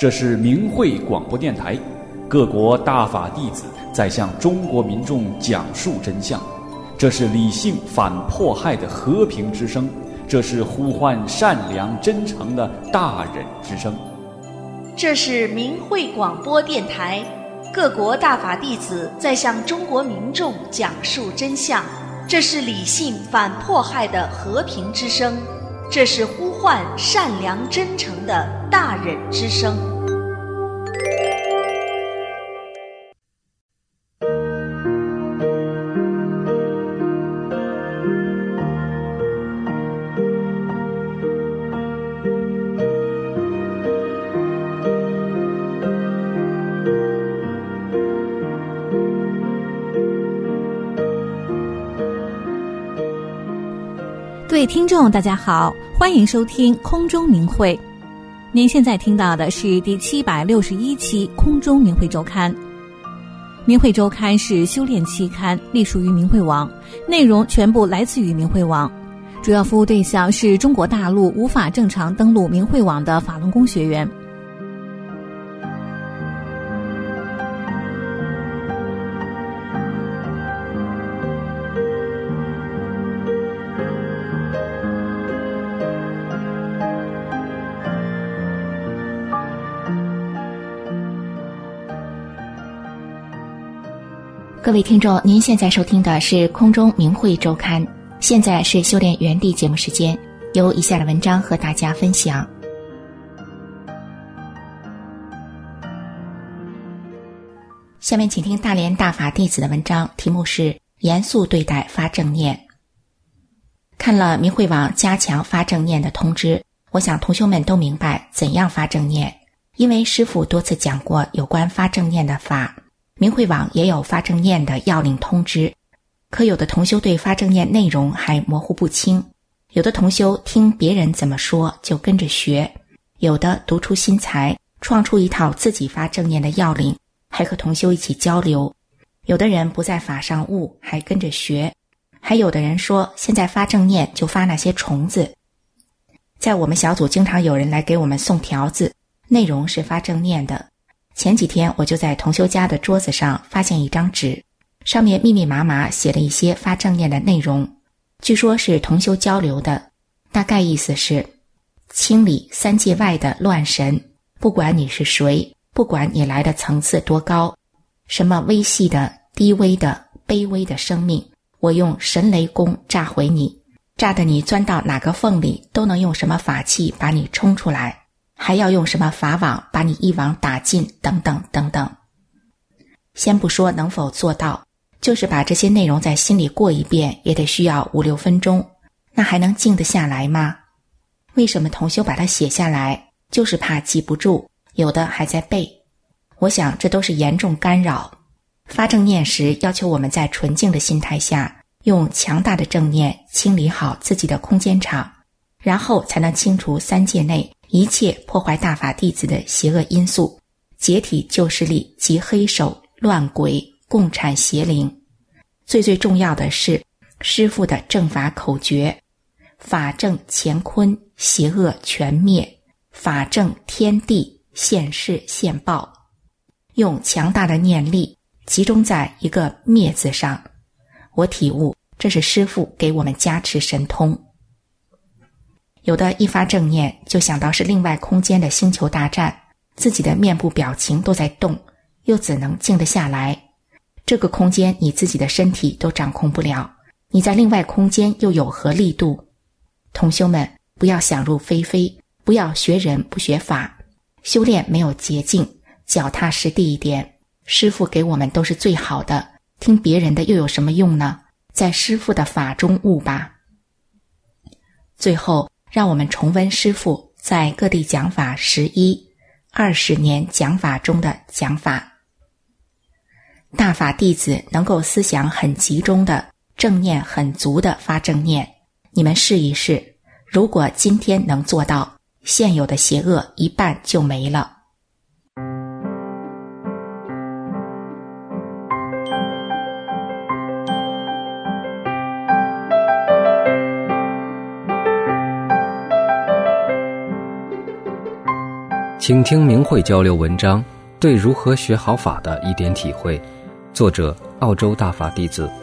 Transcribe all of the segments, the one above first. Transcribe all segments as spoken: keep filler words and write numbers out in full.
这是明慧广播电台，各国大法弟子在向中国民众讲述真相。这是理性反迫害的和平之声，这是呼唤善良真诚的大忍之声。 这是明慧广播电台，各国大法弟子在向中国民众讲述真相。这是理性反迫害的和平之声，这是呼唤善良真诚的大忍之声。 各位听众大家好，欢迎收听空中明慧。您现在听到的是第七百六十一期空中明慧周刊。明慧周刊是修炼期刊，隶属于明慧网，内容全部来自于明慧网，主要服务对象是中国大陆无法正常登录明慧网的法轮功学员。 各位听众，您现在收听的是空中明慧周刊，现在是修炼原地节目时间，由以下的文章和大家分享。下面请听大连大法弟子的文章，题目是严肃对待发正念。看了明慧网加强发正念的通知，我想同修们都明白怎样发正念，因为师父多次讲过有关发正念的法，明慧网也有发正念的要领通知，可有的同修对发正念内容还模糊不清，有的同修听别人怎么说就跟着学，有的独出心裁，创出一套自己发正念的要领，还和同修一起交流，有的人不在法上悟，还跟着学，还有的人说现在发正念就发那些虫子。在我们小组经常有人来给我们送条子，内容是发正念的。前几天我就在同修家的桌子上发现一张纸，上面密密麻麻写了一些发正念的内容，据说是同修交流的，大概意思是清理三界外的乱神，不管你是谁，不管你来的层次多高，什么微细的、低微的、卑微的生命，我用神雷功炸毁你，炸得你钻到哪个缝里都能用什么法器把你冲出来，还要用什么法网把你一网打尽，等等等等。先不说能否做到，就是把这些内容在心里过一遍也得需要五六分钟，那还能静得下来吗？为什么同修把它写下来，就是怕记不住，有的还在背。我想这都是严重干扰。发正念时要求我们在纯净的心态下，用强大的正念清理好自己的空间场，然后才能清除三界内一切破坏大法弟子的邪恶因素，解体旧势力及黑手、乱鬼、共产邪灵。最最重要的是师父的正法口诀：法正乾坤，邪恶全灭；法正天地，现世现报。用强大的念力集中在一个灭字上，我体悟这是师父给我们加持神通。有的一发正念就想到是另外空间的星球大战，自己的面部表情都在动，又怎能静得下来？这个空间你自己的身体都掌控不了，你在另外空间又有何力度？同修们，不要想入非非，不要学人不学法，修炼没有捷径，脚踏实地一点，师父给我们都是最好的，听别人的又有什么用呢？在师父的法中悟吧。最后让我们重温师父在各地讲法十一、二十年讲法中的讲法。大法弟子能够思想很集中的、正念很足的发正念，你们试一试，如果今天能做到，现有的邪恶一半就没了。 请听明慧交流文章，对如何学好法的一点体会。作者澳洲大法弟子。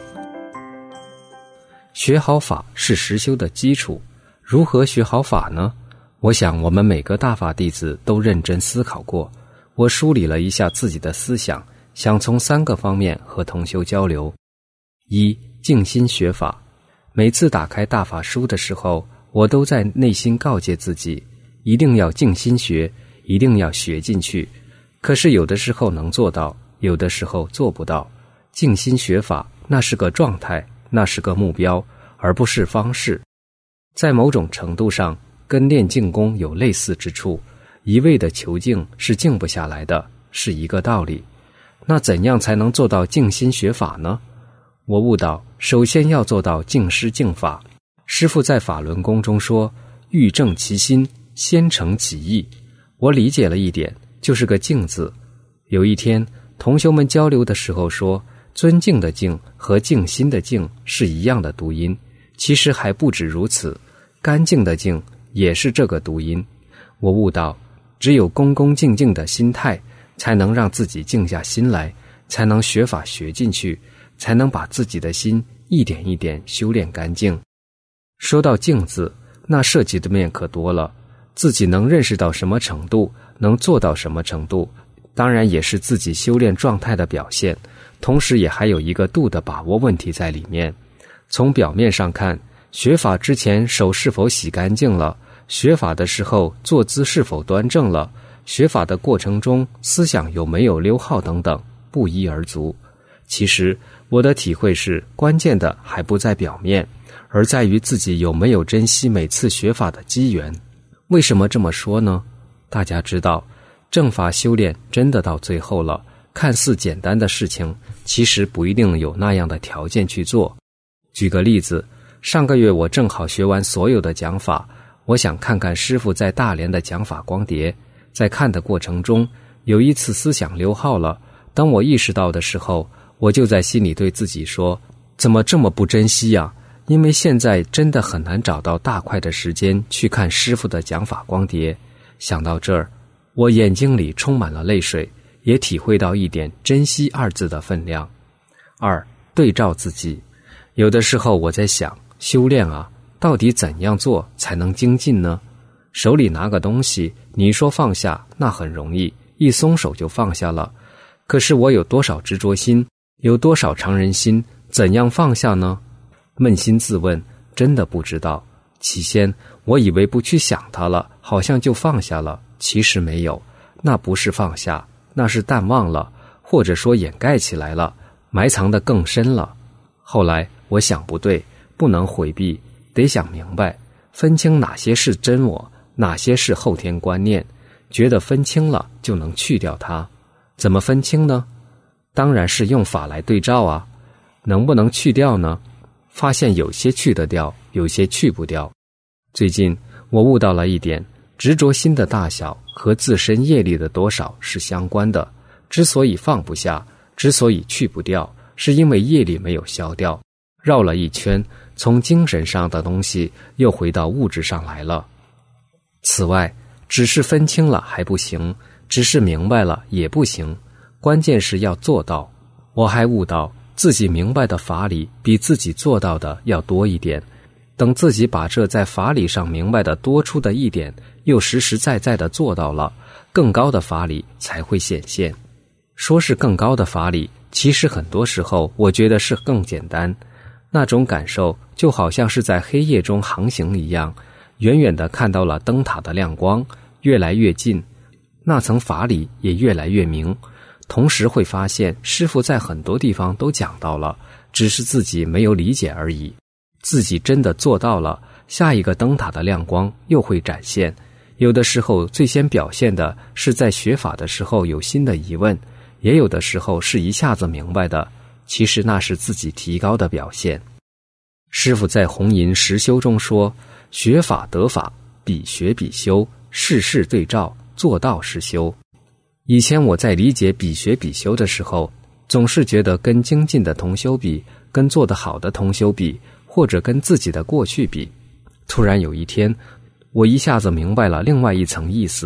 学好法是实修的基础，如何学好法呢？我想我们每个大法弟子都认真思考过。我梳理了一下自己的思想，想从三个方面和同修交流。一、静心学法。每次打开大法书的时候，我都在内心告诫自己，一定要静心学，一定要学进去。可是有的时候能做到，有的时候做不到。静心学法，那是个状态，那是个目标，而不是方式。在某种程度上，跟练静功有类似之处，一味的求静是静不下来的，是一个道理。那怎样才能做到静心学法呢？我悟到，首先要做到静师静法。师父在法轮功中说，欲正其心，先诚其意。我理解了一点，就是个静字。有一天同修们交流的时候说，尊敬的敬和静心的静是一样的读音，其实还不止如此，干净的净也是这个读音。我悟到，只有恭恭敬敬的心态，才能让自己静下心来，才能学法学进去，才能把自己的心一点一点修炼干净。说到静字，那涉及的面可多了，自己能认识到什么程度，能做到什么程度，当然也是自己修炼状态的表现，同时也还有一个度的把握问题在里面。从表面上看，学法之前手是否洗干净了，学法的时候坐姿是否端正了，学法的过程中思想有没有溜号等等，不一而足。其实我的体会是，关键的还不在表面，而在于自己有没有珍惜每次学法的机缘。为什么这么说呢？大家知道，正法修炼真的到最后了，看似简单的事情，其实不一定有那样的条件去做。举个例子，上个月我正好学完所有的讲法，我想看看师父在大连的讲法光碟。在看的过程中，有一次思想溜号了，当我意识到的时候，我就在心里对自己说，怎么这么不珍惜呀？因为现在真的很难找到大块的时间去看师父的讲法光碟。想到这儿，我眼睛里充满了泪水，也体会到一点珍惜二字的分量。二、对照自己。有的时候我在想，修炼啊，到底怎样做才能精进呢？手里拿个东西，你说放下，那很容易，一松手就放下了。可是我有多少执着心，有多少常人心，怎样放下呢？扪心自问，真的不知道。起先我以为不去想它了，好像就放下了，其实没有，那不是放下，那是淡忘了，或者说掩盖起来了，埋藏得更深了。后来我想不对，不能回避，得想明白，分清哪些是真我，哪些是后天观念，觉得分清了就能去掉它。怎么分清呢？当然是用法来对照啊。能不能去掉呢？发现有些去得掉，有些去不掉。最近我悟到了一点，执着心的大小和自身业力的多少是相关的。之所以放不下，之所以去不掉，是因为业力没有消掉，绕了一圈，从精神上的东西又回到物质上来了。此外，只是分清了还不行，只是明白了也不行，关键是要做到。我还悟到，自己明白的法理比自己做到的要多一点，等自己把这在法理上明白的多出的一点又实实在在的做到了，更高的法理才会显现。说是更高的法理，其实很多时候我觉得是更简单。那种感受就好像是在黑夜中航行一样，远远地看到了灯塔的亮光，越来越近，那层法理也越来越明。同时会发现师父在很多地方都讲到了，只是自己没有理解而已。自己真的做到了，下一个灯塔的亮光又会展现。有的时候最先表现的是在学法的时候有新的疑问，也有的时候是一下子明白的，其实那是自己提高的表现。师父在红银实修中说，学法得法，比学比修，事事对照，做到是修。以前我在理解比学比修的时候，总是觉得跟精进的同修比，跟做得好的同修比，或者跟自己的过去比。突然有一天，我一下子明白了另外一层意思，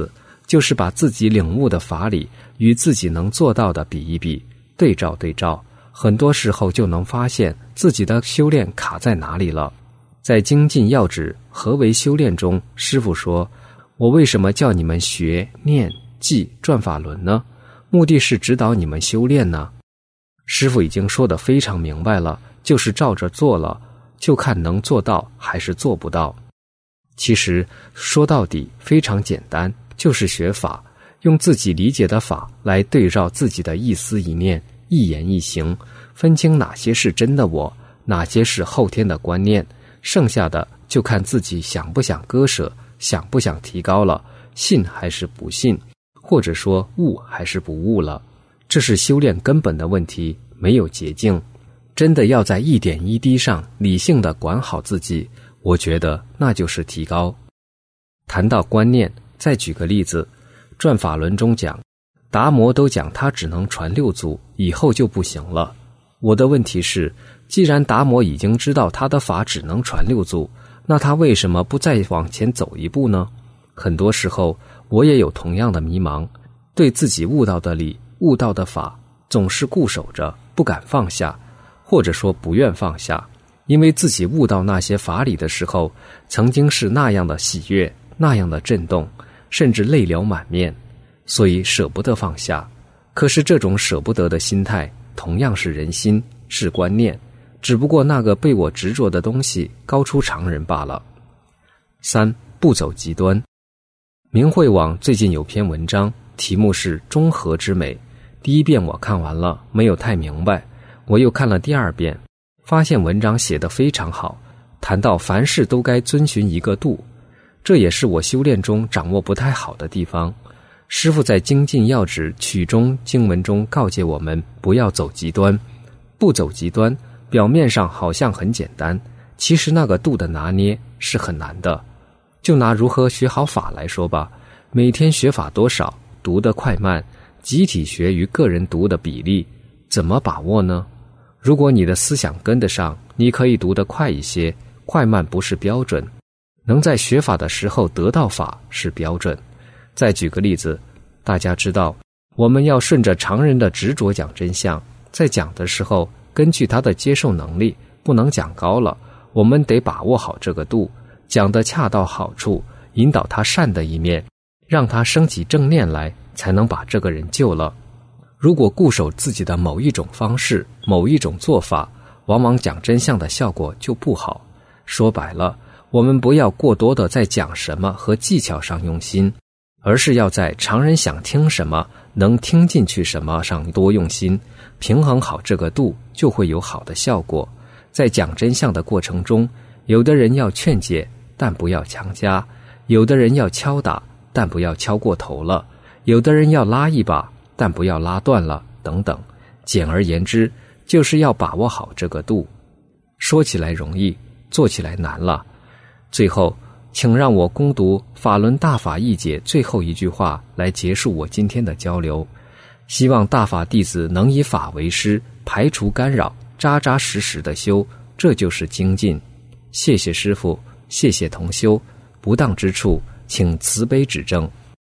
就是把自己领悟的法理与自己能做到的比一比，对照对照，很多时候就能发现自己的修炼卡在哪里了。在精进要旨何为修炼中，师父说，我为什么叫你们学、念、记、转法轮呢？目的是指导你们修炼呢。师父已经说得非常明白了，就是照着做了，就看能做到还是做不到。其实说到底非常简单，就是学法，用自己理解的法来对照自己的一思一念、一言一行，分清哪些是真的我，哪些是后天的观念，剩下的就看自己想不想割舍，想不想提高了，信还是不信，或者说悟还是不悟了。这是修炼根本的问题，没有捷径。真的要在一点一滴上理性地管好自己，我觉得那就是提高。谈到观念，再举个例子，转法轮中讲，达摩都讲他只能传六祖，以后就不行了。我的问题是，既然达摩已经知道他的法只能传六祖，那他为什么不再往前走一步呢？很多时候我也有同样的迷茫，对自己悟到的理、悟到的法总是固守着，不敢放下，或者说不愿放下，因为自己悟到那些法理的时候，曾经是那样的喜悦，那样的震动，甚至泪流满面，所以舍不得放下。可是这种舍不得的心态同样是人心，是观念，只不过那个被我执着的东西高出常人罢了。三，不走极端。明慧网最近有篇文章，题目是中和之美。第一遍我看完了，没有太明白，我又看了第二遍，发现文章写得非常好，谈到凡事都该遵循一个度，这也是我修炼中掌握不太好的地方。师父在精进要旨曲中经文中告诫我们不要走极端。不走极端，表面上好像很简单，其实那个度的拿捏是很难的。就拿如何学好法来说吧，每天学法多少，读得快慢，集体学与个人读的比例，怎么把握呢？如果你的思想跟得上，你可以读得快一些，快慢不是标准，能在学法的时候得到法是标准。再举个例子，大家知道我们要顺着常人的执着讲真相，在讲的时候根据他的接受能力，不能讲高了，我们得把握好这个度，讲得恰到好处，引导他善的一面，让他升起正念来，才能把这个人救了。如果固守自己的某一种方式，某一种做法，往往讲真相的效果就不好。说白了，我们不要过多的在讲什么和技巧上用心，而是要在常人想听什么，能听进去什么上多用心，平衡好这个度，就会有好的效果。在讲真相的过程中，有的人要劝解，但不要强加；有的人要敲打，但不要敲过头了；有的人要拉一把，但不要拉断了，等等。简而言之，就是要把握好这个度。说起来容易，做起来难了。最后，请让我攻读法轮大法义解最后一句话来结束我今天的交流。希望大法弟子能以法为师，排除干扰，扎扎实实的修，这就是精进。谢谢师父，谢谢同修，不当之处请慈悲指正。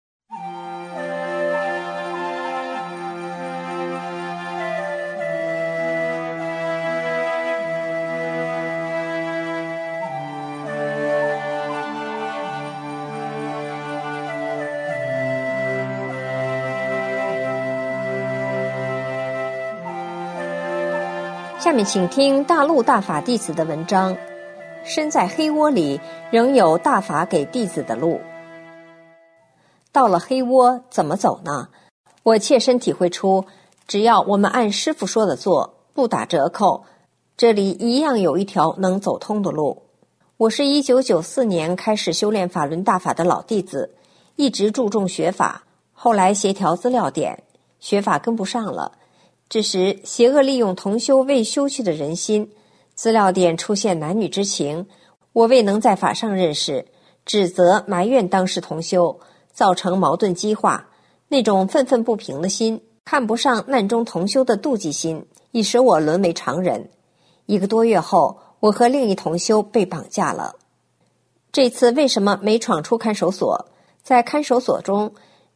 下面请听大陆大法弟子的文章。身在黑窝里，仍有大法给弟子的路。到了黑窝怎么走呢？我切身体会出，只要我们按师父说的做，不打折扣，这里一样有一条能走通的路。我是一九九四年开始修炼法轮大法的老弟子，一直注重学法，后来协调资料点，学法跟不上了。这时邪恶利用同修未修去的人心，资料点出现男女之情，我未能在法上认识，指责埋怨当时同修，造成矛盾激化，那种愤愤不平的心，看不上难中同修的妒忌心，已使我沦为常人。一个多月后，我和另一同修被绑架了。这次为什么没闯出看守所？在看守所中，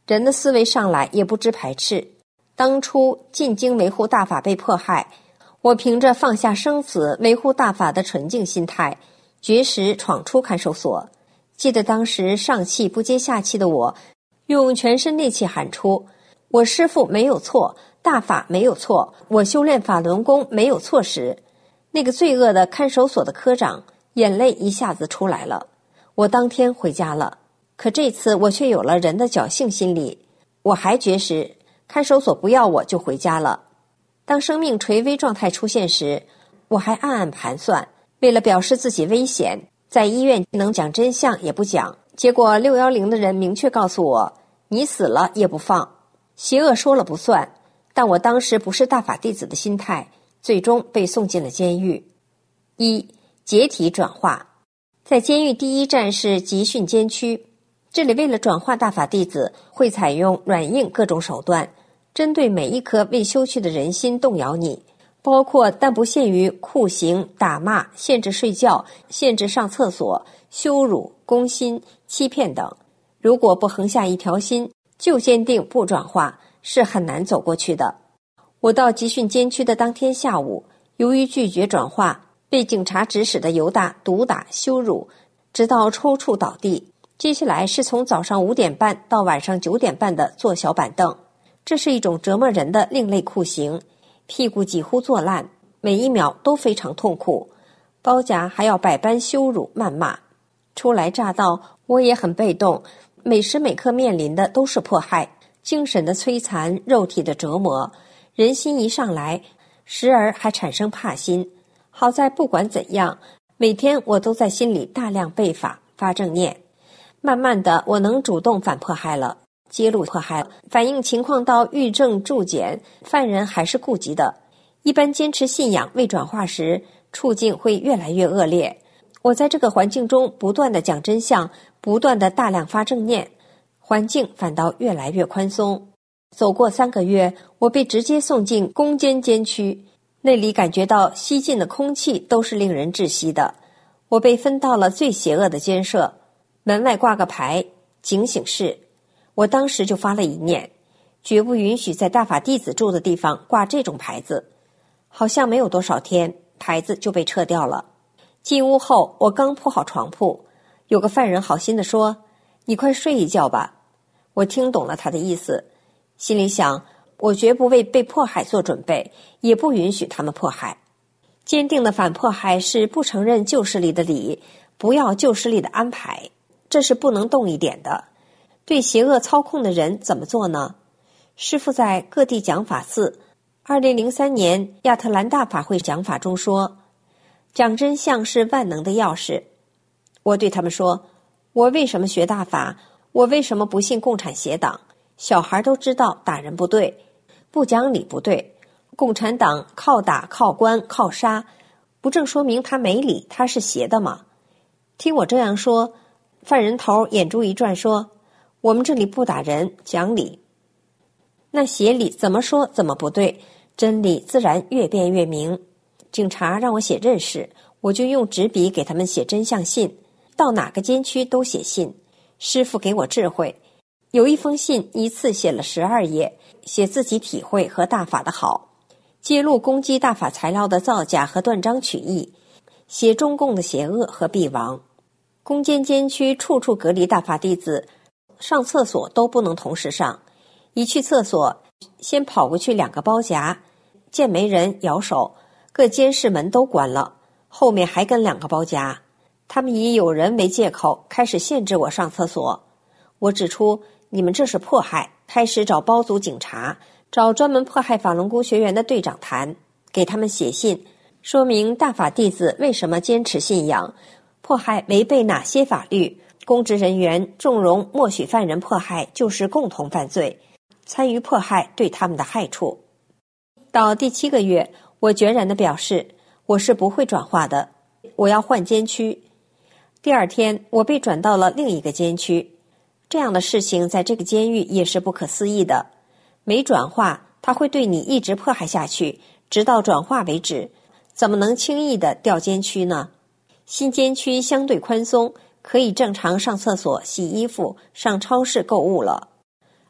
人的思维上来也不知排斥。当初进京维护大法被迫害，我凭着放下生死维护大法的纯净心态，绝食闯出看守所。记得当时上气不接下气的我，用全身力气喊出：我师父没有错，大法没有错，我修炼法轮功没有错时，那个罪恶的看守所的科长眼泪一下子出来了。我当天回家了，可这次我却有了人的侥幸心理，我还绝食，看守所不要我就回家了。当生命垂危状态出现时，我还暗暗盘算，为了表示自己危险，在医院能讲真相也不讲。结果六一零的人明确告诉我，你死了也不放。邪恶说了不算，但我当时不是大法弟子的心态，最终被送进了监狱。一、解体转化。在监狱第一站是集训监区，这里为了转化大法弟子，会采用软硬各种手段，针对每一颗未修去的人心动摇你，包括但不限于酷刑、打骂、限制睡觉、限制上厕所、羞辱、攻心、欺骗等。如果不横下一条心，就坚定不转化，是很难走过去的。我到集训监区的当天下午，由于拒绝转化，被警察指使的犹大毒打羞辱，直到抽搐倒地。接下来是从早上五点半到晚上九点半的坐小板凳，这是一种折磨人的另类酷刑，屁股几乎坐烂，每一秒都非常痛苦，包夹还要百般羞辱谩骂。初来乍到，我也很被动，每时每刻面临的都是迫害，精神的摧残，肉体的折磨。人心一上来，时而还产生怕心。好在不管怎样，每天我都在心里大量背法发正念。慢慢的，我能主动反迫害了，揭露迫害，反映情况到狱政注检，犯人还是顾及的。一般坚持信仰未转化时，处境会越来越恶劣。我在这个环境中不断的讲真相，不断的大量发正念，环境反倒越来越宽松。走过三个月，我被直接送进攻坚监区，那里感觉到吸进的空气都是令人窒息的。我被分到了最邪恶的监舍，门外挂个牌，警醒室。我当时就发了一念，绝不允许在大法弟子住的地方挂这种牌子。好像没有多少天，牌子就被撤掉了。进屋后，我刚铺好床铺，有个犯人好心地说：你快睡一觉吧。我听懂了他的意思，心里想，我绝不为被迫害做准备，也不允许他们迫害。坚定的反迫害是不承认旧势力的理，不要旧势力的安排，这是不能动一点的。对邪恶操控的人怎么做呢？师父在各地讲法寺二零零三年亚特兰大法会讲法中说，讲真相是万能的钥匙。我对他们说，我为什么学大法？我为什么不信共产邪党？小孩都知道打人不对，不讲理不对，共产党靠打靠关靠杀，不正说明他没理，他是邪的吗？听我这样说，犯人头眼珠一转说，我们这里不打人，讲理。那邪理怎么说怎么不对，真理自然越辩越明。警察让我写认识，我就用纸笔给他们写真相信，到哪个监区都写信。师父给我智慧，有一封信一次写了十二页，写自己体会和大法的好，揭露攻击大法材料的造假和断章取义，写中共的邪恶和必亡。攻坚监区处处隔离大法弟子，上厕所都不能同时上，一去厕所先跑过去两个包夹，见没人摇手，各监室门都关了，后面还跟两个包夹。他们以有人为借口开始限制我上厕所。我指出，你们这是迫害，开始找包组警察，找专门迫害法轮功学员的队长谈，给他们写信，说明大法弟子为什么坚持信仰，迫害违背哪些法律，公职人员纵容默许犯人迫害就是共同犯罪，参与迫害对他们的害处。到第七个月，我决然地表示，我是不会转化的，我要换监区。第二天，我被转到了另一个监区。这样的事情在这个监狱也是不可思议的。没转化，他会对你一直迫害下去，直到转化为止，怎么能轻易的调监区呢？新监区相对宽松，可以正常上厕所、洗衣服、上超市购物了。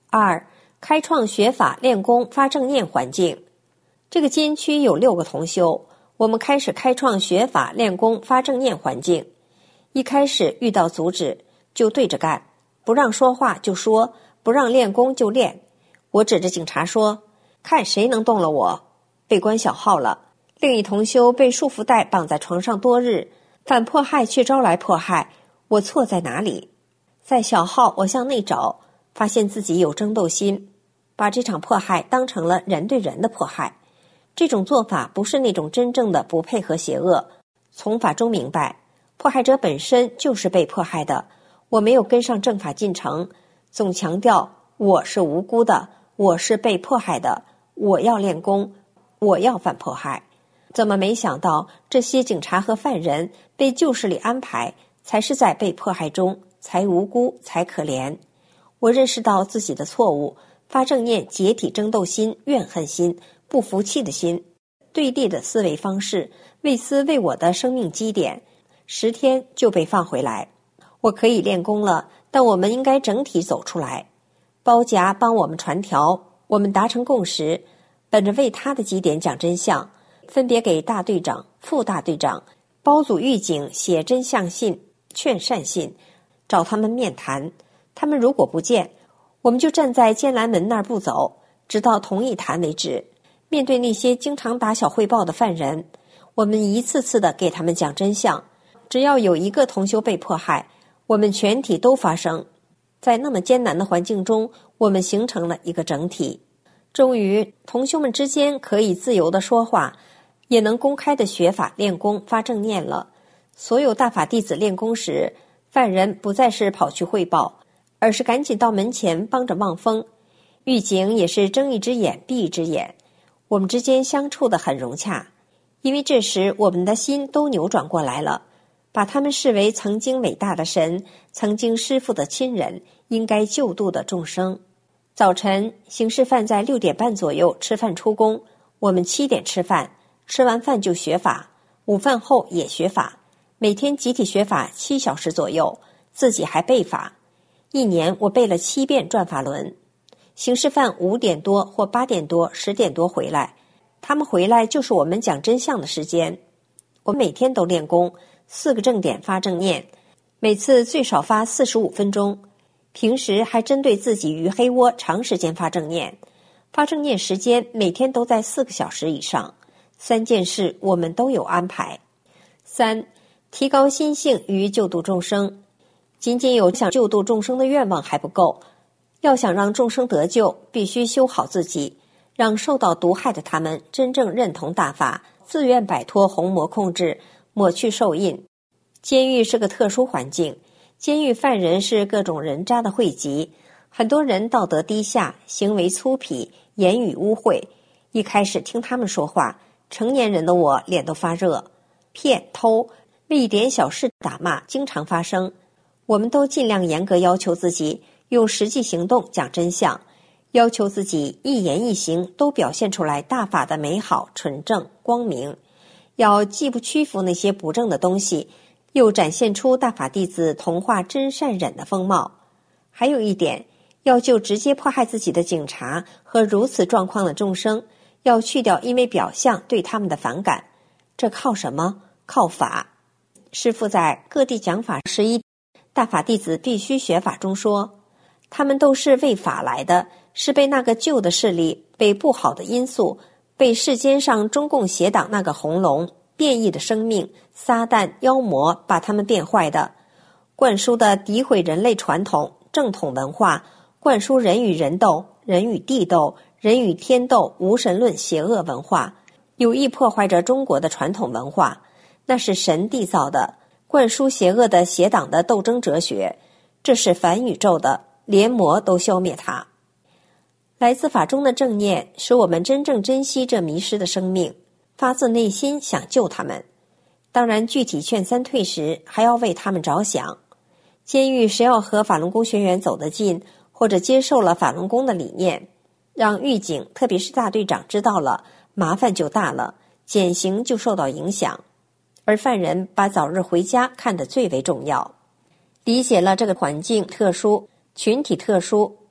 二、开创学法练功发正念环境。这个监区有六个同修，我们开始开创学法练功发正念环境。一开始遇到阻止就对着干，不让说话就说，不让练功就练。我指着警察说，看谁能动了我，被关小号了。另一同修被束缚带绑在床上多日，反迫害却招来迫害，我错在哪里？在小号我向内找，发现自己有争斗心，把这场迫害当成了人对人的迫害。这种做法不是那种真正的不配合邪恶。从法中明白，迫害者本身就是被迫害的。我没有跟上正法进程，总强调我是无辜的，我是被迫害的，我要练功，我要反迫害。怎么没想到这些警察和犯人被旧势力安排，才是在被迫害中，才无辜，才可怜。我认识到自己的错误，发正念解体争斗心、怨恨心、不服气的心，对立的思维方式，为思为我的生命基点，十天就被放回来。我可以练功了，但我们应该整体走出来。包夹帮我们传条，我们达成共识，本着为他的基点讲真相，分别给大队长、副大队长、包组狱警写真相信、劝善信，找他们面谈。他们如果不见，我们就站在监栏门那儿不走，直到同意谈为止。面对那些经常打小汇报的犯人，我们一次次的给他们讲真相。只要有一个同修被迫害，我们全体都发生。在那么艰难的环境中，我们形成了一个整体。终于，同修们之间可以自由的说话，也能公开的学法练功发正念了。所有大法弟子练功时，犯人不再是跑去汇报，而是赶紧到门前帮着望风。狱警也是睁一只眼闭一只眼。我们之间相处得很融洽，因为这时我们的心都扭转过来了，把他们视为曾经伟大的神，曾经师父的亲人，应该救度的众生。早晨，刑事犯在六点半左右吃饭出宫，我们七点吃饭，吃完饭就学法，午饭后也学法，每天集体学法七小时左右，自己还背法。一年我背了七遍转法轮。刑事犯五点多或八点多、十点多回来，他们回来就是我们讲真相的时间。我每天都练功，四个正点发正念，每次最少发四十五分钟。平时还针对自己于黑窝长时间发正念，发正念时间每天都在四个小时以上。三件事我们都有安排。三、提高心性与救度众生。仅仅有想救度众生的愿望还不够，要想让众生得救，必须修好自己，让受到毒害的他们真正认同大法，自愿摆脱红魔控制，抹去受印。监狱是个特殊环境，监狱犯人是各种人渣的汇集，很多人道德低下，行为粗鄙，言语污秽。一开始听他们说话，成年人的我脸都发热。骗、偷，为一点小事打骂经常发生。我们都尽量严格要求自己，用实际行动讲真相，要求自己一言一行都表现出来大法的美好、纯正、光明。要既不屈服那些不正的东西，又展现出大法弟子同化真善忍的风貌。还有一点，要救直接迫害自己的警察和如此状况的众生，要去掉因为表象对他们的反感。这靠什么？靠法。师父在各地讲法十一大法弟子必须学法中说，他们都是为法来的，是被那个旧的势力，被不好的因素，被世间上中共邪党那个红龙变异的生命撒旦妖魔把他们变坏的，灌输的诋毁人类传统正统文化，灌输人与人斗、人与地斗、人与天斗无神论邪恶文化，有意破坏着中国的传统文化，那是神缔造的，灌输邪恶的邪党的斗争哲学，这是反宇宙的，连魔都消灭它。来自法中的正念使我们真正珍惜这迷失的生命，发自内心想救他们。当然具体劝三退时还要为他们着想。监狱谁要和法轮功学员走得近，或者接受了法轮功的理念，让狱警特别是大队长知道了，麻烦就大了，减刑就受到影响。而犯人把早日回家看得最为重要。理解了这个环境特殊、群体特殊、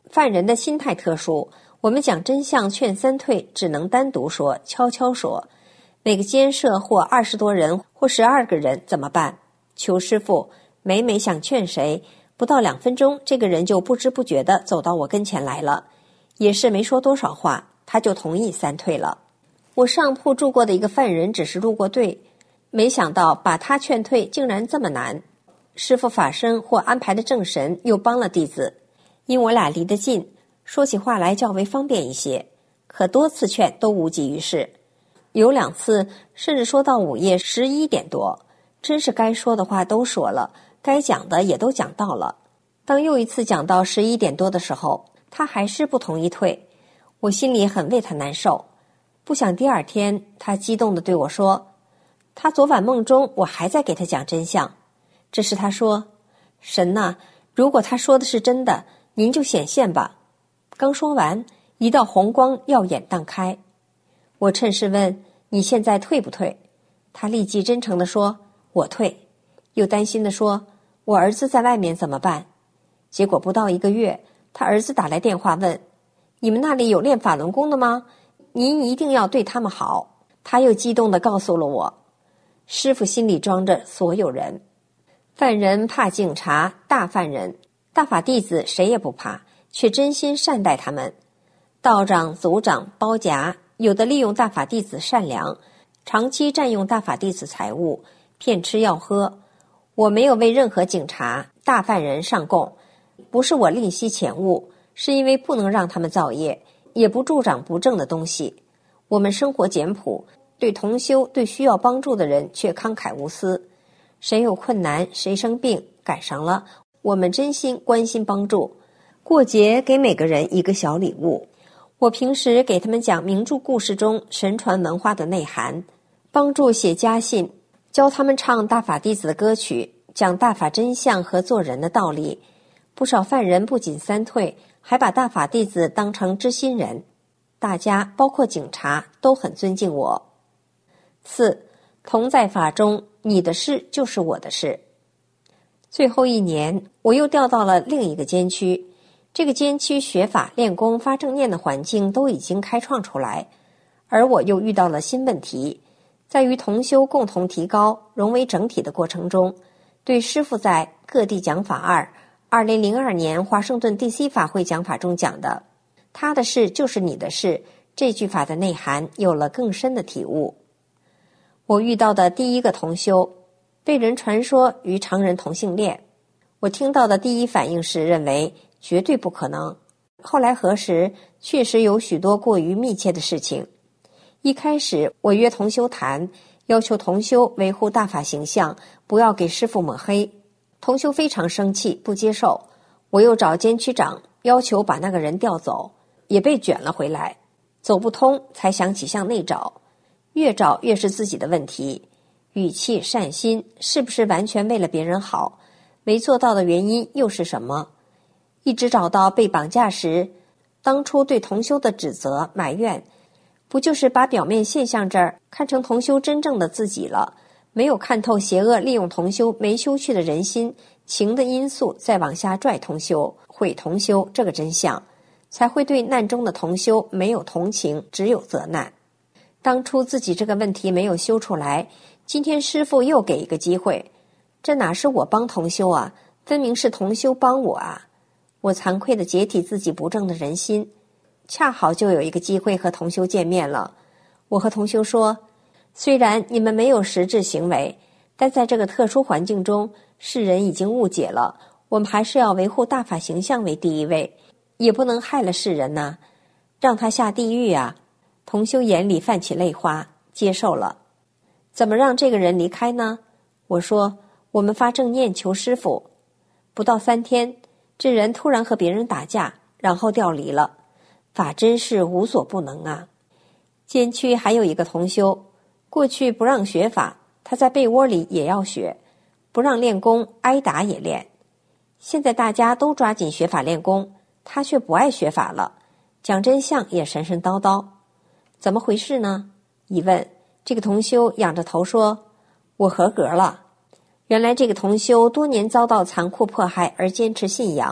犯人的心态特殊，我们讲真相劝三退，只能单独说，悄悄说。每个监舍或二十多人或十二个人怎么办？求师傅，每每想劝谁，不到两分钟，这个人就不知不觉地走到我跟前来了，也是没说多少话，他就同意三退了。我上铺住过的一个犯人只是入过队，没想到把他劝退竟然这么难。师父法身或安排的正神又帮了弟子，因我俩离得近，说起话来较为方便一些，可多次劝都无济于事。有两次甚至说到午夜十一点多，真是该说的话都说了，该讲的也都讲到了。当又一次讲到十一点多的时候，他还是不同意退，我心里很为他难受。不想第二天他激动地对我说，他昨晚梦中我还在给他讲真相。这时他说，神呐，如果他说的是真的，您就显现吧。刚说完，一道红光耀眼荡开。我趁势问，你现在退不退？他立即真诚地说，我退。又担心地说，我儿子在外面怎么办？结果不到一个月，他儿子打来电话问，你们那里有练法轮功的吗？您一定要对他们好。他又激动地告诉了我，师父心里装着所有人。犯人怕警察，大犯人，大法弟子谁也不怕，却真心善待他们。道长、组长、包夹，有的利用大法弟子善良，长期占用大法弟子财物，骗吃要喝。我没有为任何警察、大犯人上供，不是我吝惜钱物，是因为不能让他们造业，也不助长不正的东西。我们生活简朴，对同修、对需要帮助的人却慷慨无私。谁有困难，谁生病赶上了，我们真心关心帮助。过节给每个人一个小礼物。我平时给他们讲名著故事中神传文化的内涵，帮助写家信，教他们唱大法弟子的歌曲，讲大法真相和做人的道理。不少犯人不仅三退，还把大法弟子当成知心人。大家包括警察都很尊敬我。四，同在法中，你的事就是我的事。最后一年，我又调到了另一个监区。这个监区学法、练功、发正念的环境都已经开创出来，而我又遇到了新问题，在于同修共同提高、融为整体的过程中，对师父在各地讲法二二零零二年华盛顿 D C 法会讲法中讲的他的事就是你的事这句法的内涵有了更深的体悟。我遇到的第一个同修被人传说与常人同性恋，我听到的第一反应是认为绝对不可能。后来核实，确实有许多过于密切的事情。一开始我约同修谈，要求同修维护大法形象，不要给师父抹黑。同修非常生气，不接受。我又找监区长要求把那个人调走，也被卷了回来。走不通，才想起向内找，越找越是自己的问题。语气、善心，是不是完全为了别人好？没做到的原因又是什么？一直找到被绑架时，当初对同修的指责、埋怨，不就是把表面现象这儿看成同修真正的自己了？没有看透邪恶利用同修没修去的人心、情的因素，再往下拽同修、毁同修这个真相，才会对难中的同修没有同情，只有责难。当初自己这个问题没有修出来，今天师父又给一个机会，这哪是我帮同修啊，分明是同修帮我啊！我惭愧地解体自己不正的人心，恰好就有一个机会和同修见面了。我和同修说，虽然你们没有实质行为，但在这个特殊环境中，世人已经误解了，我们还是要维护大法形象为第一位，也不能害了世人呐、啊，让他下地狱啊！同修眼里泛起泪花，接受了。怎么让这个人离开呢？我说，我们发正念求师父。不到三天，这人突然和别人打架，然后调离了。法真是无所不能啊！监区还有一个同修，过去不让学法，他在被窝里也要学，不让练功，挨打也练。现在大家都抓紧学法练功，他却不爱学法了，讲真相也神神叨叨。怎么回事呢？一问，这个同修仰着头说，我合格了。原来这个同修多年遭到残酷迫害而坚持信仰，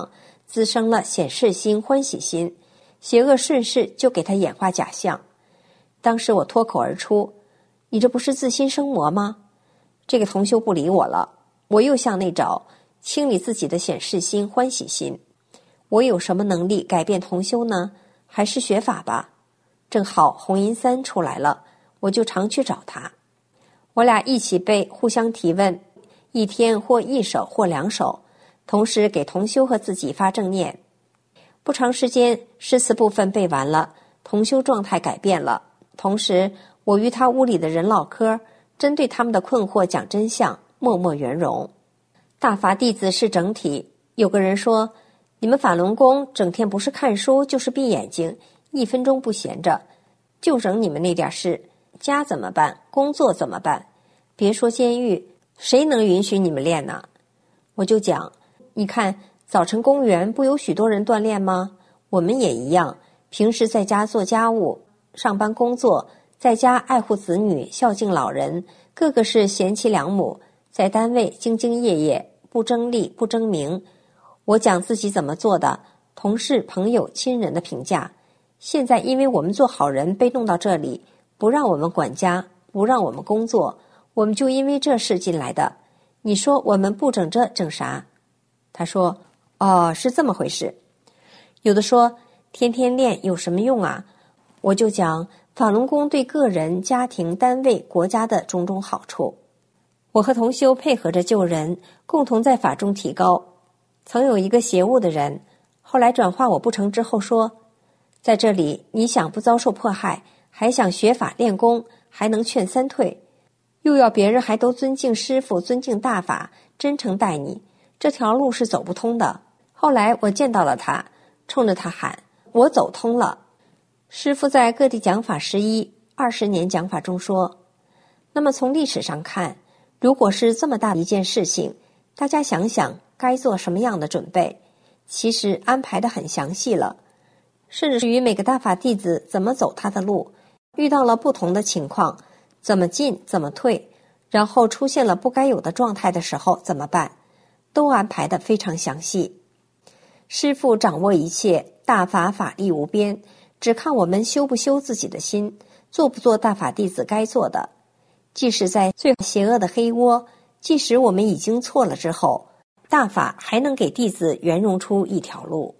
滋生了显示心、欢喜心，邪恶顺势就给他演化假象。当时我脱口而出：你这不是自心生魔吗？这个同修不理我了，我又向内找，清理自己的显示心、欢喜心。我有什么能力改变同修呢？还是学法吧。正好红银三出来了，我就常去找他。我俩一起背，互相提问，一天或一首或两首，同时给同修和自己发正念。不长时间，诗词部分背完了，同修状态改变了。同时，我与他屋里的人唠嗑，针对他们的困惑讲真相，默默圆融。大法弟子是整体。有个人说，你们法轮功整天不是看书就是闭眼睛，一分钟不闲着，就整你们那点事，家怎么办？工作怎么办？别说监狱，谁能允许你们练呢？我就讲，你看早晨公园不有许多人锻炼吗？我们也一样，平时在家做家务，上班工作，在家爱护子女，孝敬老人，个个是贤妻良母，在单位兢兢业业，不争利不争名。我讲自己怎么做的，同事朋友亲人的评价。现在因为我们做好人被弄到这里，不让我们管家，不让我们工作，我们就因为这事进来的。你说我们不整这整啥？他说，哦，是这么回事。有的说天天练有什么用啊？我就讲法轮功对个人、家庭、单位、国家的种种好处。我和同修配合着救人，共同在法中提高。曾有一个邪恶的人，后来转化我不成之后说，在这里你想不遭受迫害，还想学法练功，还能劝三退，又要别人还都尊敬师父，尊敬大法，真诚待你，这条路是走不通的。后来我见到了他，冲着他喊，我走通了。师父在各地讲法十一、二十年讲法中说，那么从历史上看，如果是这么大的一件事情，大家想想该做什么样的准备，其实安排得很详细了。甚至于每个大法弟子怎么走他的路，遇到了不同的情况，怎么进怎么退，然后出现了不该有的状态的时候怎么办，都安排得非常详细。师父掌握一切，大法法力无边，只看我们修不修自己的心，做不做大法弟子该做的。即使在最邪恶的黑窝，即使我们已经错了之后，大法还能给弟子圆融出一条路。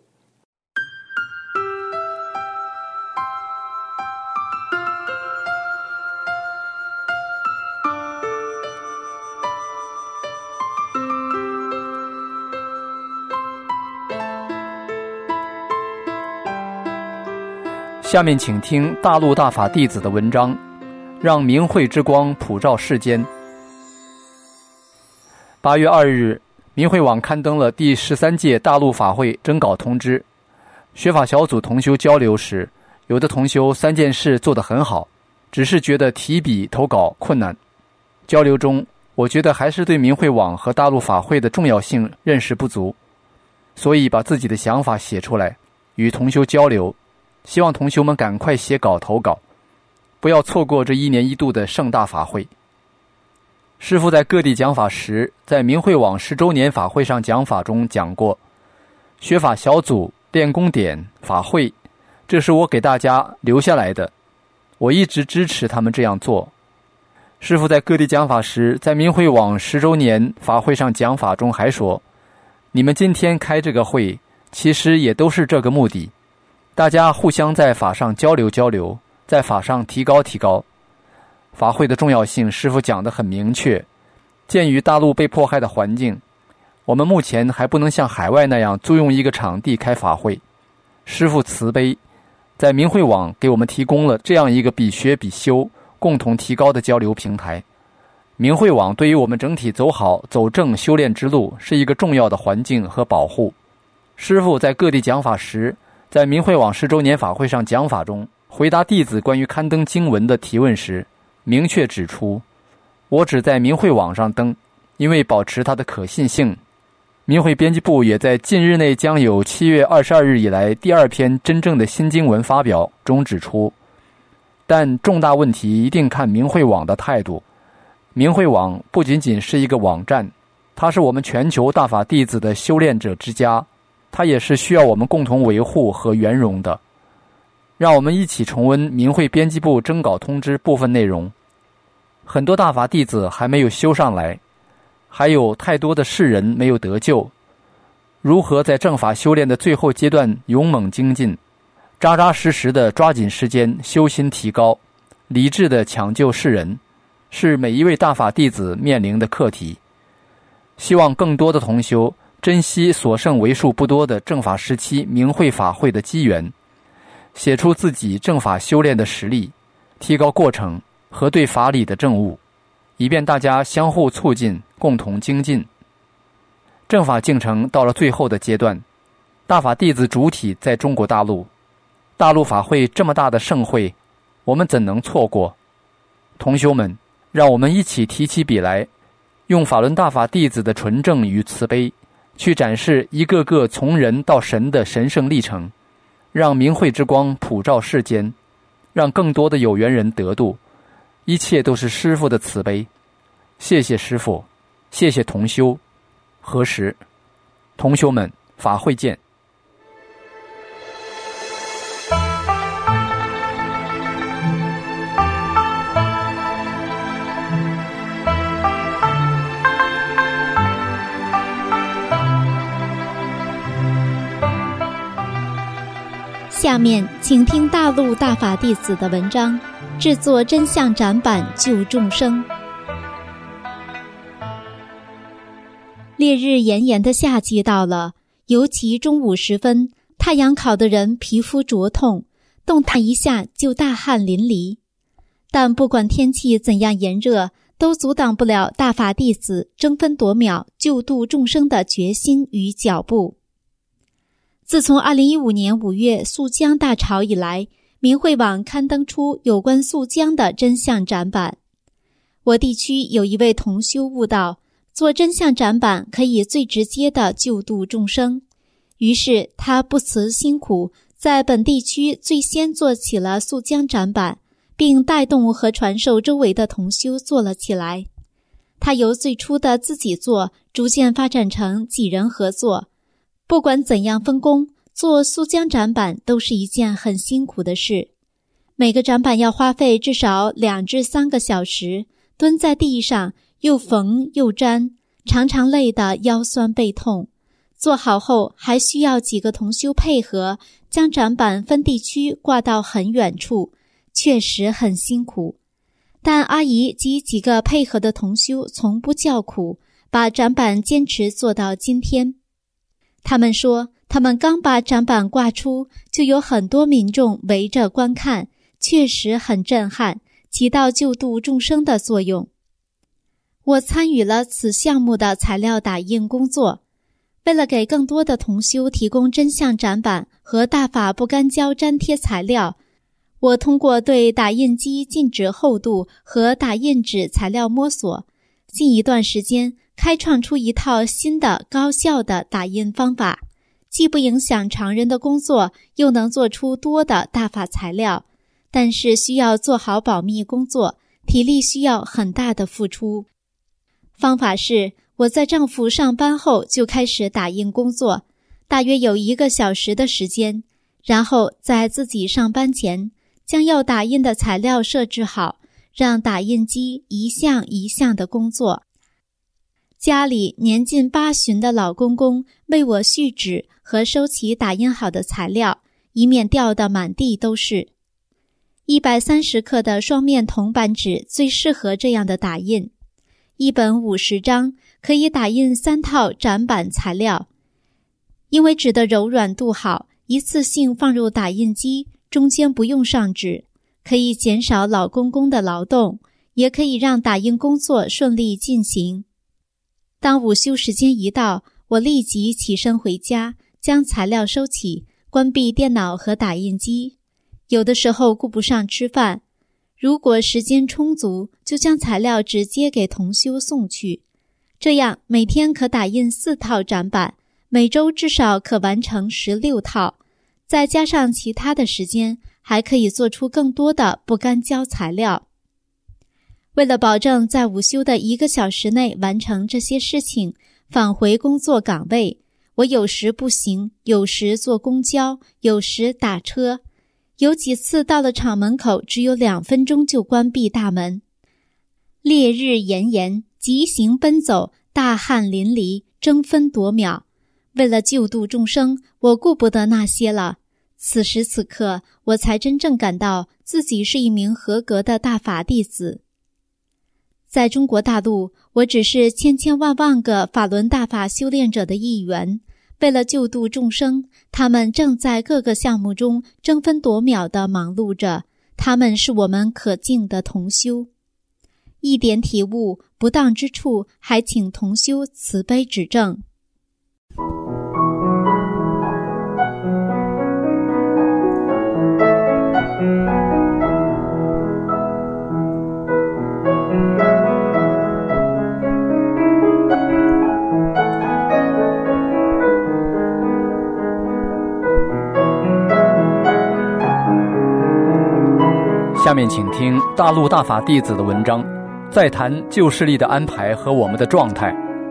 下面请听大陆大法弟子的文章，让明慧之光普照世间。八月二日，明慧网刊登了第十三届大陆法会征稿通知。学法小组同修交流时，有的同修三件事做得很好，只是觉得提笔投稿困难。交流中，我觉得还是对明慧网和大陆法会的重要性认识不足，所以把自己的想法写出来，与同修交流。希望同修们赶快写稿投稿，不要错过这一年一度的盛大法会。师父在各地讲法时，在明慧网十周年法会上讲法中讲过，学法小组、练功点、法会，这是我给大家留下来的，我一直支持他们这样做。师父在各地讲法时，在明慧网十周年法会上讲法中还说，你们今天开这个会，其实也都是这个目的，大家互相在法上交流交流，在法上提高提高。法会的重要性，师父讲得很明确。鉴于大陆被迫害的环境，我们目前还不能像海外那样租用一个场地开法会。师父慈悲，在明慧网给我们提供了这样一个比学比修、共同提高的交流平台。明慧网对于我们整体走好、走正修炼之路是一个重要的环境和保护。师父在各地讲法时，在明慧网十周年法会上讲法中，回答弟子关于刊登经文的提问时，明确指出，我只在明慧网上登，因为保持它的可信性。明慧编辑部也在近日内将有七月二十二日以来第二篇真正的新经文发表中指出，但重大问题一定看明慧网的态度。明慧网不仅仅是一个网站，它是我们全球大法弟子的修炼者之家， 它也是需要我们共同维护和圆融的。让我们一起重温明会编辑部征稿通知部分内容。很多大法弟子还没有修上来，还有太多的世人没有得救。如何在正法修炼的最后阶段勇猛精进，扎扎实实地抓紧时间修心提高，理智地抢救世人，是每一位大法弟子面临的课题。希望更多的同修珍惜所剩为数不多的正法时期明慧法会的机缘，写出自己正法修炼的实力，提高过程和对法理的证悟，以便大家相互促进，共同精进。正法进程到了最后的阶段，大法弟子主体在中国大陆，大陆法会这么大的盛会，我们怎能错过？同修们，让我们一起提起笔来，用法轮大法弟子的纯正与慈悲，去展示一个个从人到神的神圣历程，让明慧之光普照世间，让更多的有缘人得度。一切都是师父的慈悲。谢谢师父，谢谢同修。何时？同修们，法会见。 下面请听大陆大法弟子的文章，制作真相展板救众生。烈日炎炎的夏季到了，尤其中午时分，太阳烤得人皮肤灼痛，动弹一下就大汗淋漓。但不管天气怎样炎热，都阻挡不了大法弟子争分夺秒救度众生的决心与脚步。自从二零一五年五月肃江大潮以来，明慧网刊登出有关肃江的真相展板。我地区有一位同修悟道，做真相展板可以最直接地救度众生，于是他不辞辛苦，在本地区最先做起了肃江展板，并带动和传授周围的同修做了起来。他由最初的自己做，逐渐发展成几人合作。不管怎样分工，做肃江展板都是一件很辛苦的事。每个展板要花费至少两至三个小时，蹲在地上又缝又粘，常常累得腰酸背痛。做好后还需要几个同修配合，将展板分地区挂到很远处，确实很辛苦。但阿姨及几个配合的同修从不叫苦，把展板坚持做到今天。他们说，他们刚把展板挂出，就有很多民众围着观看，确实很震撼，起到救度众生的作用。我参与了此项目的材料打印工作，为了给更多的同修提供真相展板和大法不干胶粘贴材料，我通过对打印机静止厚度和打印纸材料摸索，近一段时间开创出一套新的高效的打印方法，既不影响常人的工作，又能做出多的大法材料，但是需要做好保密工作，体力需要很大的付出。方法是，我在丈夫上班后就开始打印工作，大约有一个小时的时间，然后在自己上班前，将要打印的材料设置好，让打印机一项一项的工作。家里年近八旬的老公公为我续纸和收起打印好的材料，以免掉得满地都是。一百三十克的双面铜板纸最适合这样的打印，一本五十张，可以打印三套展板材料。因为纸的柔软度好，一次性放入打印机，中间不用上纸，可以减少老公公的劳动，也可以让打印工作顺利进行。当午休时间一到，我立即起身回家，将材料收起，关闭电脑和打印机。有的时候顾不上吃饭，如果时间充足，就将材料直接给同修送去。这样每天可打印四套展板，每周至少可完成十六套，再加上其他的时间，还可以做出更多的不干胶材料。为了保证在午休的一个小时内完成这些事情，返回工作岗位， 我有时步行，有时坐公交，有时打车。有几次到了厂门口，只有两分钟就关闭大门。烈日炎炎，急行奔走，大汗淋漓，争分夺秒。为了救度众生，我顾不得那些了。此时此刻，我才真正感到自己是一名合格的大法弟子。在中国大陆，我只是千千万万个法轮大法修炼者的一员。为了救度众生，他们正在各个项目中争分夺秒地忙碌着，他们是我们可敬的同修。一点体悟，不当之处，还请同修慈悲指正。 下面请听大陆大法弟子的文章，再谈旧势力的安排和我们的状态。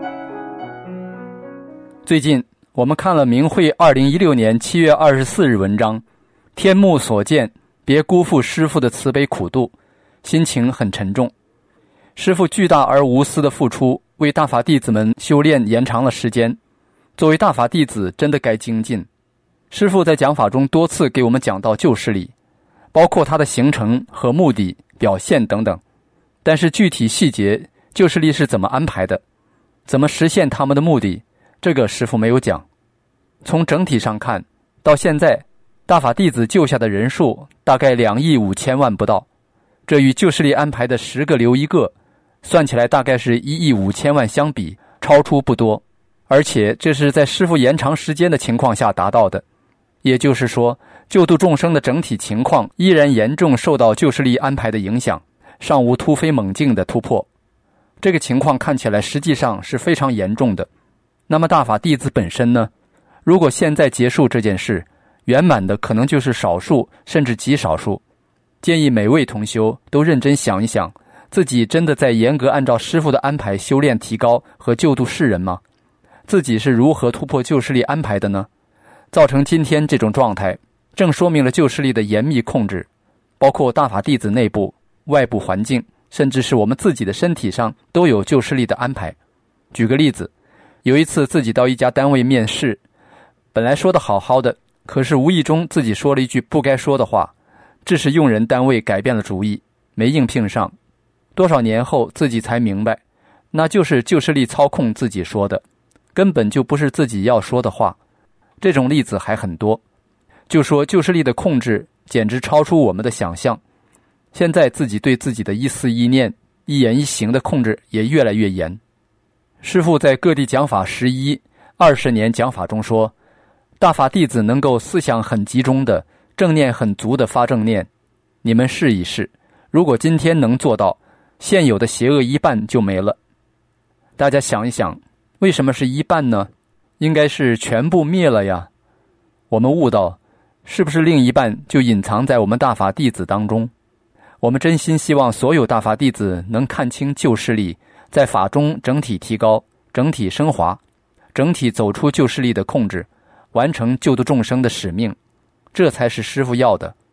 最近我们看了明慧二零一六年七月二十四日文章，天目所见，别辜负师父的慈悲苦度，心情很沉重。师父巨大而无私的付出，为大法弟子们修炼延长了时间。作为大法弟子，真的该精进。师父在讲法中多次给我们讲到旧势力，包括它的形成和目的、表现等等，但是具体细节，旧势力是怎么安排的，怎么实现他们的目的，这个师父没有讲。从整体上看，到现在大法弟子救下的人数大概两亿五千万不到，这与旧势力安排的十个留一个，算起来大概是一亿五千万相比，超出不多，而且这是在师父延长时间的情况下达到的。也就是说，救度众生的整体情况依然严重受到旧势力安排的影响，尚无突飞猛进的突破。这个情况看起来实际上是非常严重的。那么大法弟子本身呢？如果现在结束这件事，圆满的可能就是少数甚至极少数。建议每位同修都认真想一想，自己真的在严格按照师父的安排修炼提高和救度世人吗？自己是如何突破旧势力安排的呢？造成今天这种状态，正说明了旧势力的严密控制，包括大法弟子内部、外部环境，甚至是我们自己的身体上都有旧势力的安排。举个例子，有一次自己到一家单位面试，本来说的好好的，可是无意中自己说了一句不该说的话，致使用人单位改变了主意，没应聘上。多少年后自己才明白，那就是旧势力操控自己说的，根本就不是自己要说的话。这种例子还很多，就说旧势力的控制简直超出我们的想象。现在自己对自己的一思一念、一言一行的控制也越来越严。师父在各地讲法十一、二十年讲法中说，大法弟子能够思想很集中的、正念很足的发正念，你们试一试，如果今天能做到，现有的邪恶一半就没了。大家想一想，为什么是一半呢？应该是全部灭了呀。我们悟到，是不是另一半就隐藏在我们大法弟子当中？我们真心希望所有大法弟子能看清旧势力，在法中整体提高、整体升华，整体走出旧势力的控制，完成救度众生的使命，这才是师父要的。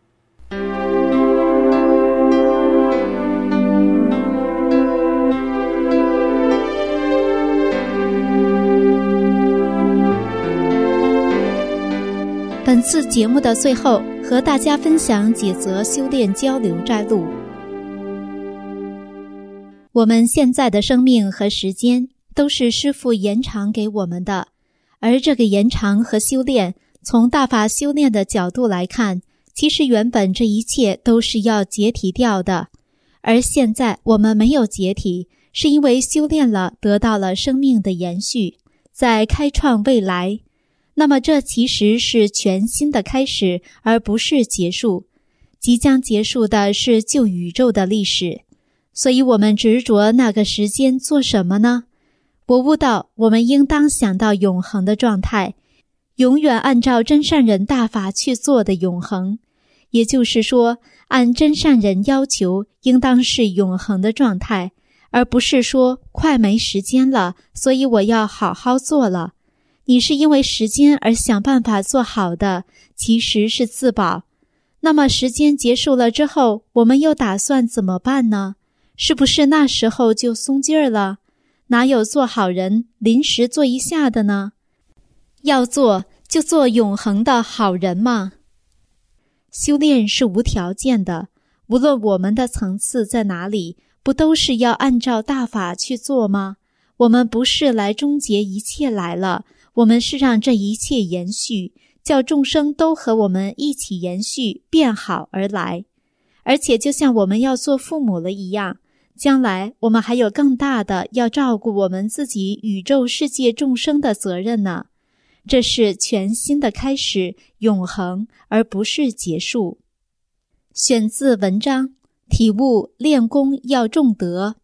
本次节目的最后，和大家分享几则修炼交流摘录。我们现在的生命和时间都是师父延长给我们的，而这个延长和修炼，从大法修炼的角度来看，其实原本这一切都是要解体掉的，而现在我们没有解体，是因为修炼了，得到了生命的延续，在开创未来。那么这其实是全新的开始，而不是结束。即将结束的是旧宇宙的历史，所以我们执着那个时间做什么呢？我悟到，我们应当想到永恒的状态，永远按照真善人大法去做的永恒。也就是说，按真善人要求，应当是永恒的状态，而不是说快没时间了，所以我要好好做了。 你是因为时间而想办法做好的，其实是自保。那么时间结束了之后，我们又打算怎么办呢？是不是那时候就松劲儿了？哪有做好人临时做一下的呢？要做就做永恒的好人嘛。修炼是无条件的，无论我们的层次在哪里，不都是要按照大法去做吗？我们不是来终结一切来了，我们是让这一切延续，叫众生都和我们一起延续变好而来。而且就像我们要做父母了一样，将来我们还有更大的要照顾我们自己宇宙世界众生的责任呢。这是全新的开始，永恒，而不是结束。选自文章，体悟练功要重德。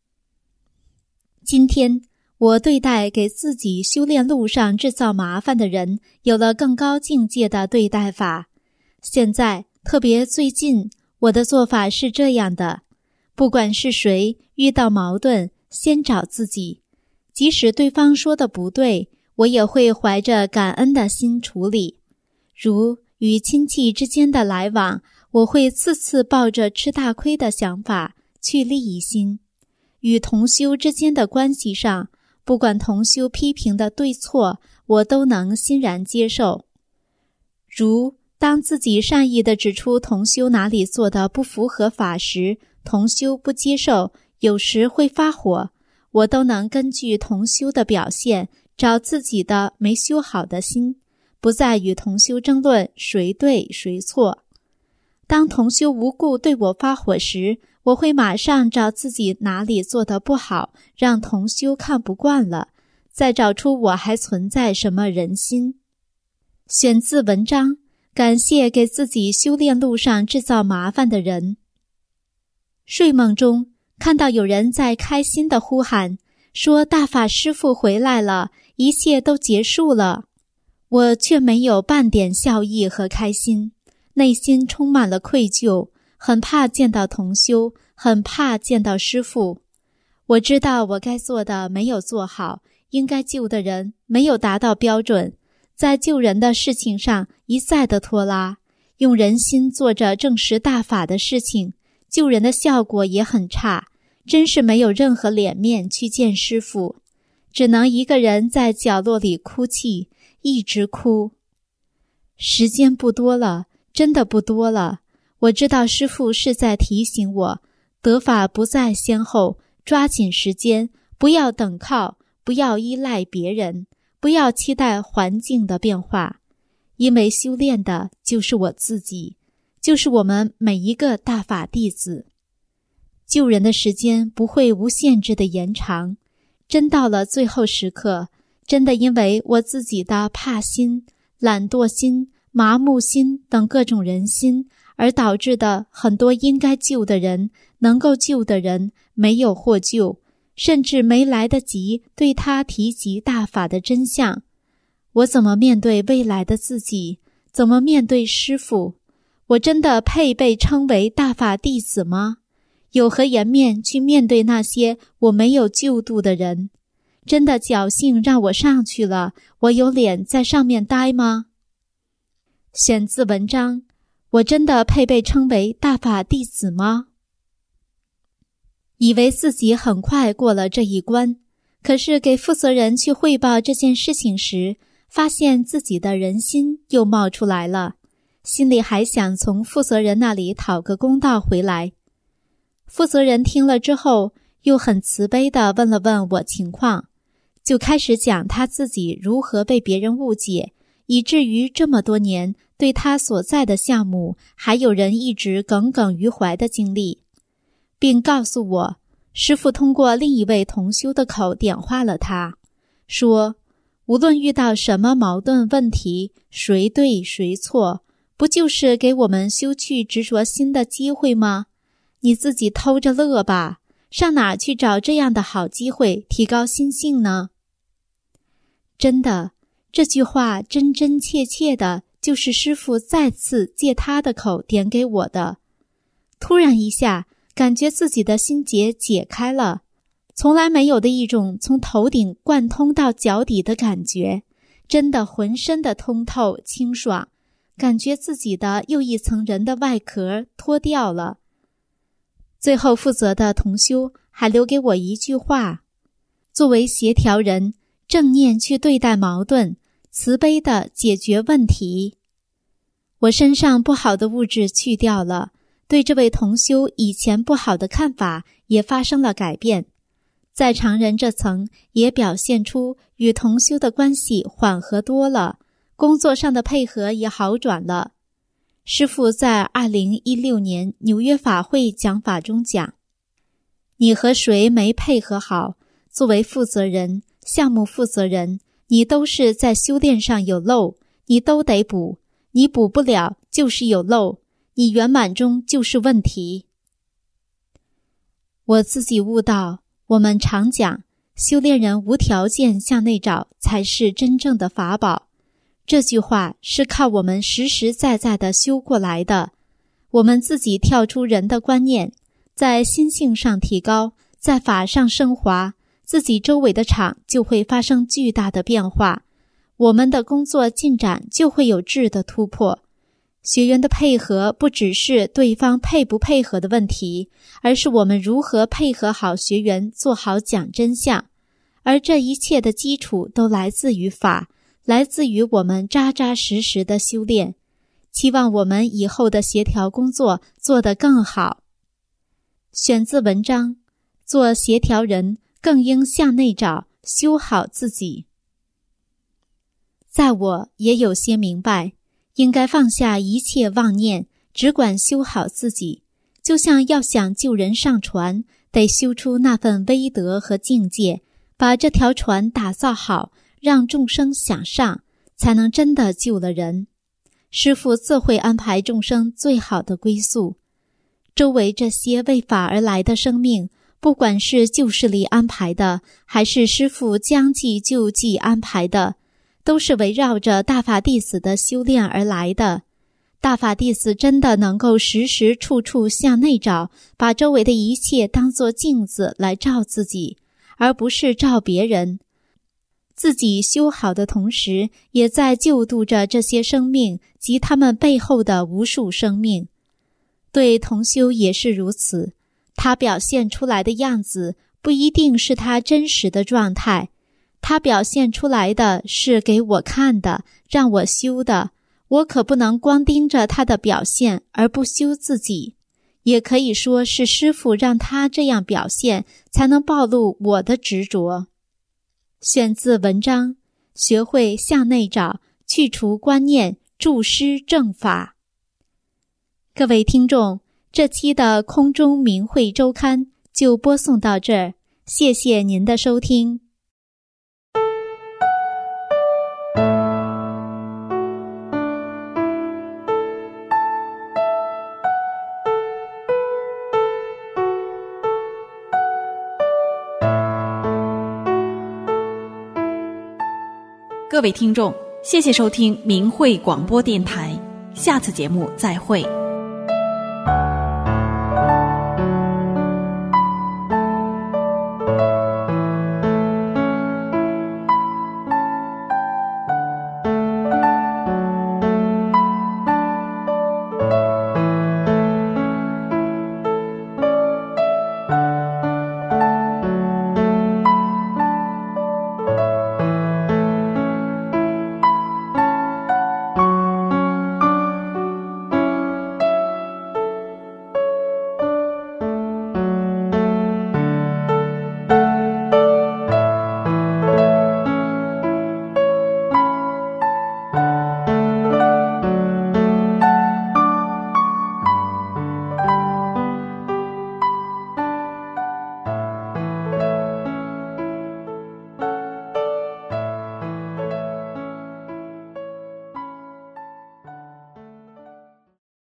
今天我对待给自己修炼路上制造麻烦的人，有了更高境界的对待法。现在，特别最近，我的做法是这样的：不管是谁遇到矛盾，先找自己，即使对方说的不对，我也会怀着感恩的心处理。如与亲戚之间的来往，我会次次抱着吃大亏的想法去利益心。与同修之间的关系上，不管同修批评的对错，我都能欣然接受。如当自己善意地指出同修哪里做的不符合法时，同修不接受，有时会发火，我都能根据同修的表现找自己的没修好的心，不再与同修争论谁对谁错。当同修无故对我发火时，我会马上找自己哪里做得不好，让同修看不惯了，再找出我还存在什么人心。选自文章，感谢给自己修炼路上制造麻烦的人。睡梦中看到有人在开心地呼喊，说大法师父回来了，一切都结束了。我却没有半点笑意和开心，内心充满了愧疚，很怕见到同修，很怕见到师父。我知道我该做的没有做好，应该救的人没有达到标准，在救人的事情上一再的拖拉，用人心做着证实大法的事情，救人的效果也很差，真是没有任何脸面去见师父，只能一个人在角落里哭泣，一直哭。时间不多了，真的不多了。我知道师父是在提醒我，得法不在先后，抓紧时间，不要等靠，不要依赖别人，不要期待环境的变化，因为修炼的就是我自己，就是我们每一个大法弟子。救人的时间不会无限制的延长，真到了最后时刻，真的因为我自己的怕心、懒惰心、麻木心等各种人心，而导致的很多应该救的人、能够救的人没有获救，甚至没来得及对他提及大法的真相。我怎么面对未来的自己？怎么面对师父？我真的配被称为大法弟子吗？有何颜面去面对那些我没有救度的人？真的侥幸让我上去了，我有脸在上面待吗？选自文章，我真的配被称为大法弟子吗？以为自己很快过了这一关，可是给负责人去汇报这件事情时，发现自己的人心又冒出来了，心里还想从负责人那里讨个公道回来。负责人听了之后，又很慈悲地问了问我情况，就开始讲他自己如何被别人误解，以至于这么多年对他所在的项目还有人一直耿耿于怀的经历，并告诉我，师父通过另一位同修的口点化了他，说无论遇到什么矛盾问题，谁对谁错，不就是给我们修去执着心的机会吗？你自己偷着乐吧，上哪去找这样的好机会提高心性呢？真的，这句话真真切切的就是师父再次借他的口点给我的。突然一下，感觉自己的心结解开了，从来没有的一种从头顶贯通到脚底的感觉， 真的浑身的通透清爽，感觉自己的又一层人的外壳脱掉了。最后负责的同修还留给我一句话：作为协调人，正念去对待矛盾，慈悲地解决问题。我身上不好的物质去掉了，对这位同修以前不好的看法也发生了改变，在常人这层也表现出与同修的关系缓和多了，工作上的配合也好转了。师父在二零一六年纽约法会讲法中讲，你和谁没配合好，作为负责人、项目负责人，你都是在修炼上有漏，你都得补，你补不了就是有漏，你圆满中就是问题。我自己悟到，我们常讲修炼人无条件向内找才是真正的法宝，这句话是靠我们实实在在地修过来的。我们自己跳出人的观念，在心性上提高，在法上升华，自己周围的场就会发生巨大的变化，我们的工作进展就会有质的突破。学员的配合不只是对方配不配合的问题，而是我们如何配合好学员，做好讲真相。而这一切的基础都来自于法，来自于我们扎扎实实的修炼。期望我们以后的协调工作做得更好。选自文章，做协调人更应向内找，修好自己。在我也有些明白，应该放下一切妄念，只管修好自己。就像要想救人上船，得修出那份威德和境界，把这条船打造好，让众生想上，才能真的救了人。师父自会安排众生最好的归宿。周围这些为法而来的生命，不管是旧势力安排的，还是师父将计就计安排的，都是围绕着大法弟子的修炼而来的。大法弟子真的能够时时处处向内找，把周围的一切当作镜子来照自己，而不是照别人。自己修好的同时，也在救度着这些生命及他们背后的无数生命。对同修也是如此，他表现出来的样子不一定是他真实的状态，他表现出来的是给我看的，让我修的，我可不能光盯着他的表现而不修自己。也可以说是师父让他这样表现，才能暴露我的执着。选自文章，学会向内找，去除观念，助师正法。各位听众，这期的空中明慧周刊就播送到这儿，谢谢您的收听。 各位听众，谢谢收听明慧广播电台，下次节目再会。